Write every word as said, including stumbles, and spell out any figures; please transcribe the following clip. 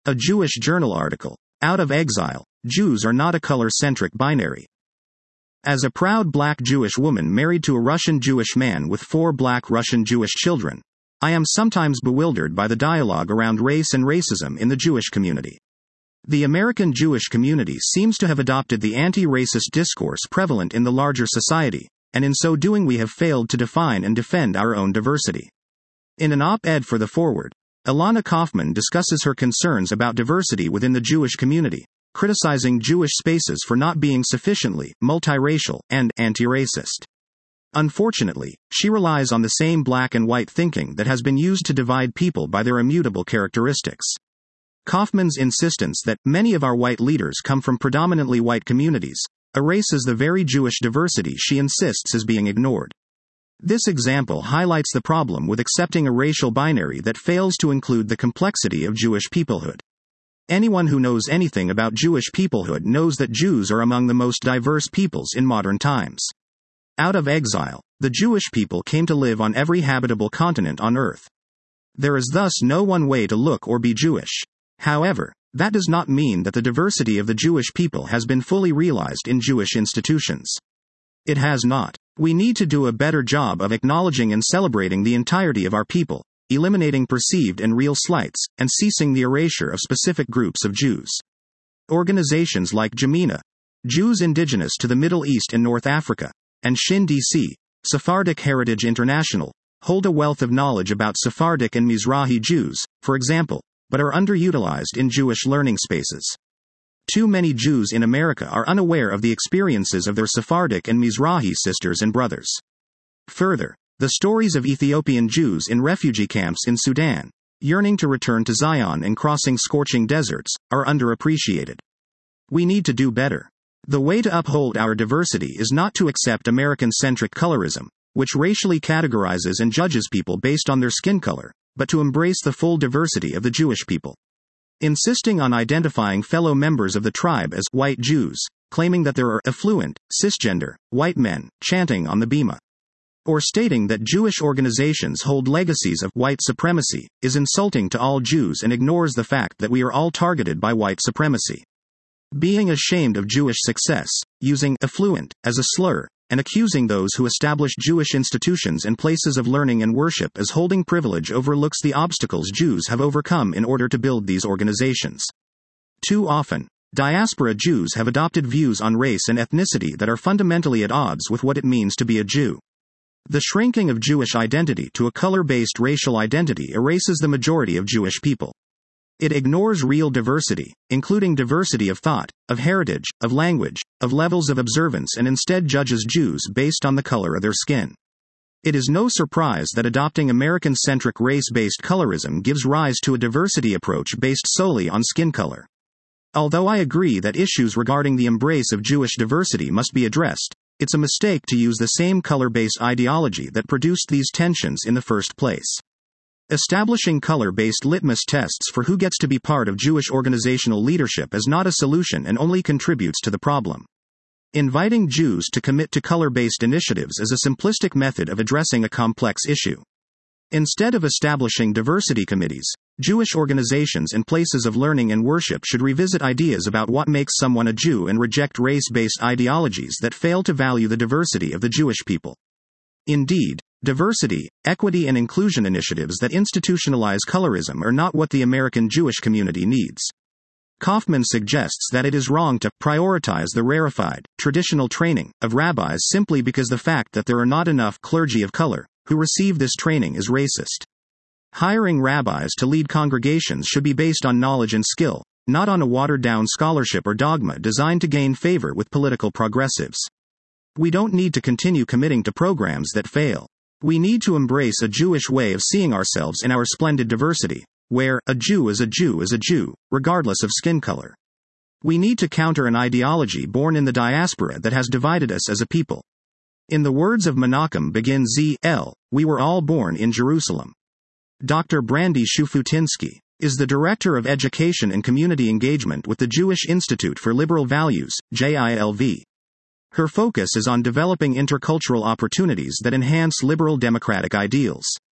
A Jewish Journal article. Out of Exile, Jews are not a color-centric binary. As a proud black Jewish woman married to a Russian Jewish man with four black Russian Jewish children, I am sometimes bewildered by the dialogue around race and racism in the Jewish community. The American Jewish community seems to have adopted the anti-racist discourse prevalent in the larger society, and in so doing we have failed to define and defend our own diversity. In an op-ed for The Forward, Ilana Kaufman discusses her concerns about diversity within the Jewish community, criticizing Jewish spaces for not being sufficiently multiracial and anti-racist. Unfortunately, she relies on the same black and white thinking that has been used to divide people by their immutable characteristics. Kaufman's insistence that many of our white leaders come from predominantly white communities erases the very Jewish diversity she insists is being ignored. This example highlights the problem with accepting a racial binary that fails to include the complexity of Jewish peoplehood. Anyone who knows anything about Jewish peoplehood knows that Jews are among the most diverse peoples in modern times. Out of exile, the Jewish people came to live on every habitable continent on earth. There is thus no one way to look or be Jewish. However, that does not mean that the diversity of the Jewish people has been fully realized in Jewish institutions. It has not. We need to do a better job of acknowledging and celebrating the entirety of our people, eliminating perceived and real slights, and ceasing the erasure of specific groups of Jews. Organizations like Jamina, Jews Indigenous to the Middle East and North Africa, and Shin D C, Sephardic Heritage International, hold a wealth of knowledge about Sephardic and Mizrahi Jews, for example, but are underutilized in Jewish learning spaces. Too many Jews in America are unaware of the experiences of their Sephardic and Mizrahi sisters and brothers. Further, the stories of Ethiopian Jews in refugee camps in Sudan, yearning to return to Zion and crossing scorching deserts, are underappreciated. We need to do better. The way to uphold our diversity is not to accept American-centric colorism, which racially categorizes and judges people based on their skin color, but to embrace the full diversity of the Jewish people. Insisting on identifying fellow members of the tribe as white Jews, claiming that there are affluent, cisgender, white men chanting on the bima, or stating that Jewish organizations hold legacies of white supremacy, is insulting to all Jews and ignores the fact that we are all targeted by white supremacy. Being ashamed of Jewish success, using affluent as a slur, and accusing those who establish Jewish institutions and places of learning and worship as holding privilege overlooks the obstacles Jews have overcome in order to build these organizations. Too often, diaspora Jews have adopted views on race and ethnicity that are fundamentally at odds with what it means to be a Jew. The shrinking of Jewish identity to a color-based racial identity erases the majority of Jewish people. It ignores real diversity, including diversity of thought, of heritage, of language, of levels of observance, and instead judges Jews based on the color of their skin. It is no surprise that adopting American-centric race-based colorism gives rise to a diversity approach based solely on skin color. Although I agree that issues regarding the embrace of Jewish diversity must be addressed, it's a mistake to use the same color-based ideology that produced these tensions in the first place. Establishing color-based litmus tests for who gets to be part of Jewish organizational leadership is not a solution and only contributes to the problem. Inviting Jews to commit to color-based initiatives is a simplistic method of addressing a complex issue. Instead of establishing diversity committees, Jewish organizations and places of learning and worship should revisit ideas about what makes someone a Jew and reject race-based ideologies that fail to value the diversity of the Jewish people. Indeed, diversity, equity, and inclusion initiatives that institutionalize colorism are not what the American Jewish community needs. Kaufman suggests that it is wrong to prioritize the rarefied, traditional training of rabbis simply because the fact that there are not enough clergy of color who receive this training is racist. Hiring rabbis to lead congregations should be based on knowledge and skill, not on a watered-down scholarship or dogma designed to gain favor with political progressives. We don't need to continue committing to programs that fail. We need to embrace a Jewish way of seeing ourselves in our splendid diversity, where a Jew is a Jew is a Jew, regardless of skin color. We need to counter an ideology born in the diaspora that has divided us as a people. In the words of Menachem Begin Z L, we were all born in Jerusalem. Doctor Brandy Shufutinsky is the Director of Education and Community Engagement with the Jewish Institute for Liberal Values, J I L V. Her focus is on developing intercultural opportunities that enhance liberal democratic ideals.